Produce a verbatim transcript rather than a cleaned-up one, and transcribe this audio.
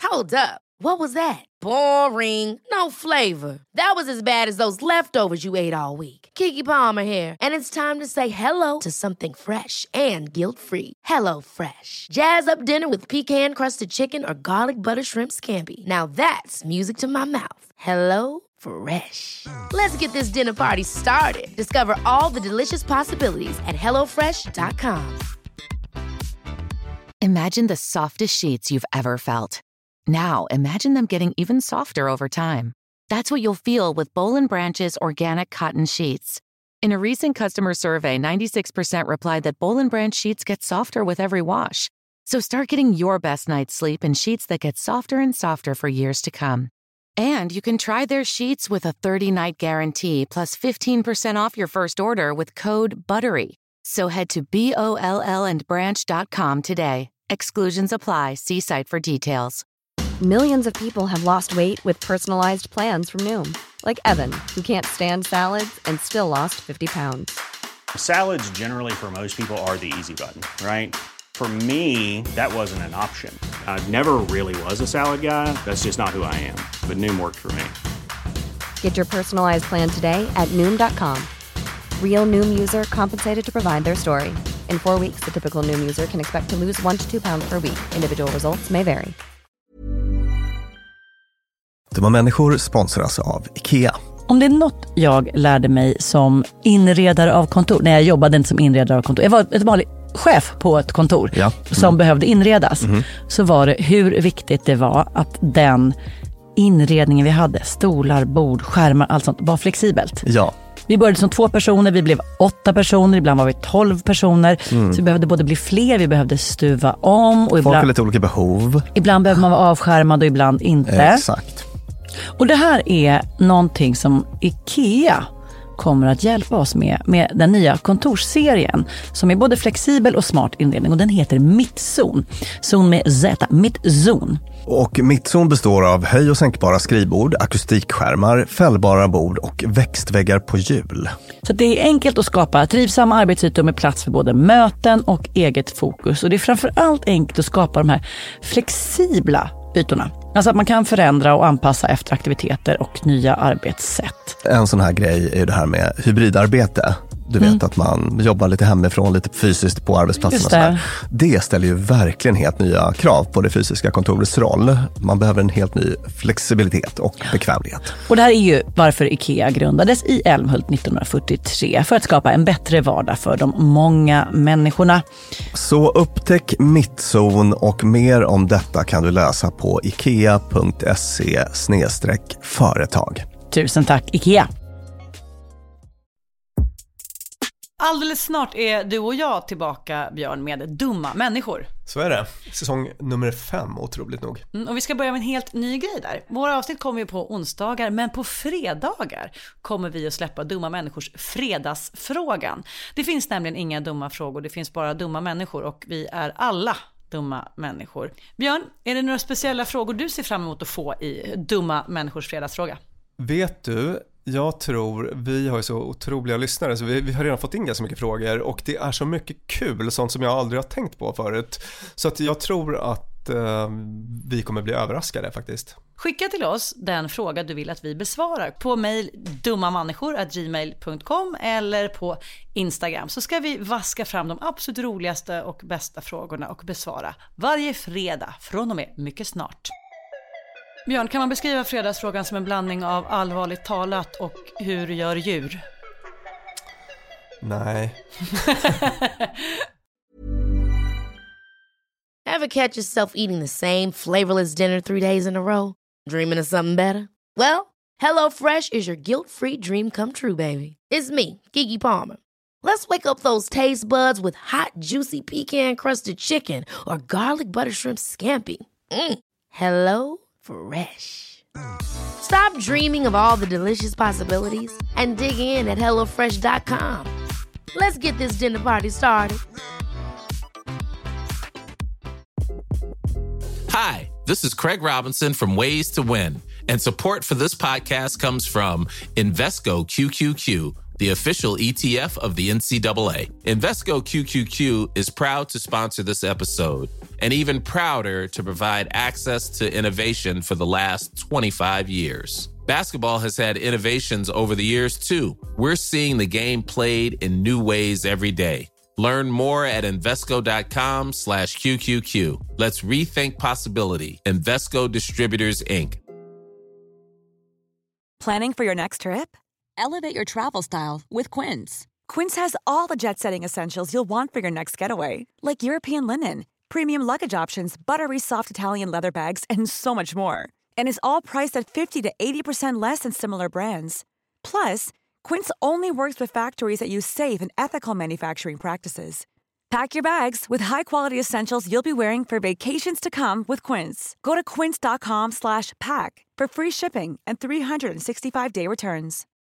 Hold up. What was that? Boring. No flavor. That was as bad as those leftovers you ate all week. Keke Palmer here, and it's time to say hello to something fresh and guilt-free. Hello Fresh. Jazz up dinner with pecan-crusted chicken or garlic butter shrimp scampi. Now that's music to my mouth. Hello Fresh. Let's get this dinner party started. Discover all the delicious possibilities at hello fresh dot com. Imagine the softest sheets you've ever felt. Now, imagine them getting even softer over time. That's what you'll feel with Boll and Branch's organic cotton sheets. In a recent customer survey, ninety-six percent replied that Boll and Branch sheets get softer with every wash. So start getting your best night's sleep in sheets that get softer and softer for years to come. And you can try their sheets with a thirty-night guarantee plus fifteen percent off your first order with code BUTTERY. So head to B O L L and branch dot com today. Exclusions apply. See site for details. Millions of people have lost weight with personalized plans from Noom. Like Evan, who can't stand salads and still lost fifty pounds. Salads generally for most people are the easy button, right? For me, that wasn't an option. I never really was a salad guy. That's just not who I am. But Noom worked for me. Get your personalized plan today at Noom dot com. Real Noom user compensated to provide their story. In four weeks, the typical Noom user can expect to lose one to two pounds per week. Individual results may vary. Dumma människor sponsras av IKEA. Om det är något jag lärde mig som inredare av kontor, när jag jobbade inte som inredare av kontor, jag var ett vanligt chef på ett kontor ja. mm. som behövde inredas, mm. så var det hur viktigt det var att den inredningen vi hade, stolar, bord, skärmar, allt sånt, var flexibelt. Ja. Vi började som två personer, vi blev åtta personer, ibland var vi tolv personer. Mm. Så vi behövde både bli fler, vi behövde stuva om. Och folk ibland, har lite olika behov. Ibland behöver man vara avskärmad och ibland inte. Exakt. Och det här är någonting som IKEA kommer att hjälpa oss med, med den nya kontorsserien som är både flexibel och smart inredning, och den heter Mittzon. Zon med Z, Mittzon. Och Mittzon består av höj- och sänkbara skrivbord, akustikskärmar, fällbara bord och växtväggar på hjul. Så det är enkelt att skapa trivsamma arbetsytor med plats för både möten och eget fokus. Och det är framförallt enkelt att skapa de här flexibla ytorna. Alltså att man kan förändra och anpassa efter aktiviteter och nya arbetssätt. En sån här grej är ju det här med hybridarbete. Du vet mm. att man jobbar lite hemifrån, lite fysiskt på arbetsplatsen. Och sådär. Det ställer ju verkligen helt nya krav på det fysiska kontorets roll. Man behöver en helt ny flexibilitet och bekvämlighet. Och det här är ju varför IKEA grundades i Älmhult nittonhundrafyrtiotre. För att skapa en bättre vardag för de många människorna. Så upptäck Mittzon, och mer om detta kan du läsa på ikea punkt se slash företag. Tusen tack IKEA. Alldeles snart är du och jag tillbaka, Björn, med Dumma människor. Så är det. Säsong nummer fem, otroligt nog. Mm, och vi ska börja med en helt ny grej där. Våra avsnitt kommer ju på onsdagar, men på fredagar kommer vi att släppa Dumma människors fredagsfrågan. Det finns nämligen inga dumma frågor, det finns bara dumma människor, och vi är alla dumma människor. Björn, är det några speciella frågor du ser fram emot att få i Dumma människors fredagsfråga? Vet du, jag tror, vi har ju så otroliga lyssnare, så vi, vi har redan fått in ganska mycket frågor, och det är så mycket kul, sånt som jag aldrig har tänkt på förut. Så att jag tror att eh, vi kommer bli överraskade faktiskt. Skicka till oss den fråga du vill att vi besvarar på mejl dummamänniskor at gmail punkt com eller på Instagram, så ska vi vaska fram de absolut roligaste och bästa frågorna och besvara varje fredag från och med mycket snart. Björn, kan man beskriva fredagsfrågan som en blandning av allvarligt talat och hur gör djur? Nej. Ever catch yourself eating the same flavorless dinner three days in a row? Dreaming of something better? Well, HelloFresh is your guilt-free dream come true, baby. It's me, Keke Palmer. Let's wake up those taste buds with hot, juicy pecan-crusted chicken or garlic butter shrimp scampi. Mm. Hello Fresh. Stop dreaming of all the delicious possibilities and dig in at hello fresh dot com. Let's get this dinner party started. Hi, this is Craig Robinson from Ways to Win, and support for this podcast comes from Invesco Q Q Q, the official E T F of the N C double A. Invesco Q Q Q is proud to sponsor this episode and even prouder to provide access to innovation for the last twenty-five years. Basketball has had innovations over the years, too. We're seeing the game played in new ways every day. Learn more at Invesco.com slash QQQ. Let's rethink possibility. Invesco Distributors, Incorporated. Planning for your next trip? Elevate your travel style with Quince. Quince has all the jet-setting essentials you'll want for your next getaway, like European linen, premium luggage options, buttery soft Italian leather bags, and so much more. And is all priced at fifty to eighty percent less than similar brands. Plus, Quince only works with factories that use safe and ethical manufacturing practices. Pack your bags with high-quality essentials you'll be wearing for vacations to come with Quince. Go to quince.com slash pack for free shipping and three sixty-five day returns.